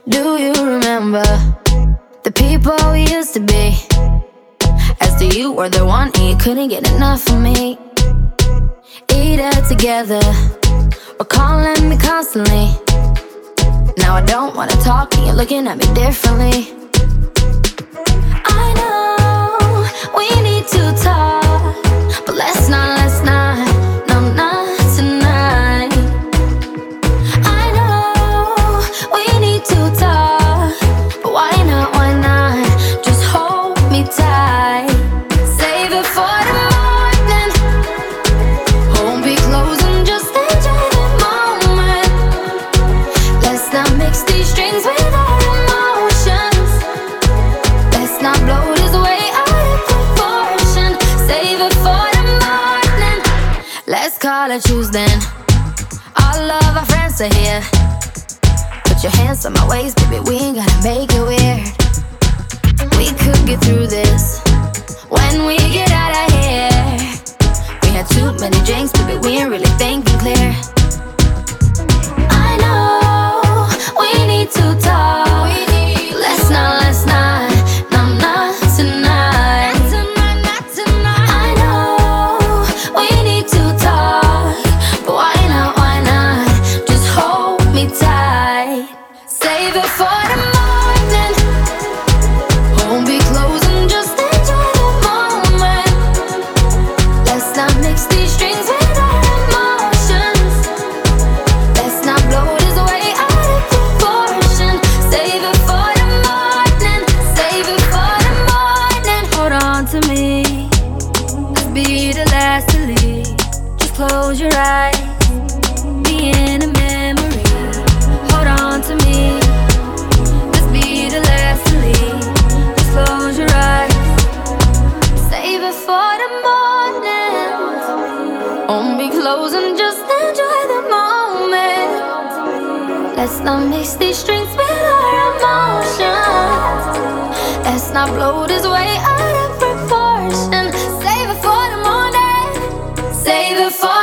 Do you remember the people we used to be? As to you were the one and you couldn't get enough of me. Eat it together or calling me constantly. Now I don't wanna talk and you're looking at me differently. I know we need to talk, but let's not, no, not tonight. I know we need to talk, but why not, just hold me tight. Save it for the morning, won't be closing, just enjoy the moment. Let's not mix these strings with our emotions. Let's not blow this way out of proportion. Save it for the morning. Let's call it Tuesday. All of our friends are here. Put your hands on my waist, baby, we ain't gotta make it weird. We could get through this when we get out of here. We had too many drinks, baby, we ain't really thinking clear. I know we need to talk. Let's not, no, not tonight. I know we need to talk, but why not, just hold me tight. Save it for the morning, won't be closing, just enjoy the moment. Let's not mix these strings with our emotions. Let's not blow this way out of proportion. Save it for the morning, save it for the morning. Hold on to me, let's be the last to leave. Just close your eyes, be in a memory. Hold on to me, let's be the last to leave. Just close your eyes, save it for the morning. Won't be closing, just enjoy the moment. Let's not mix these strings with our emotions. Let's not blow this way out of proportion. Save it for the morning, save it for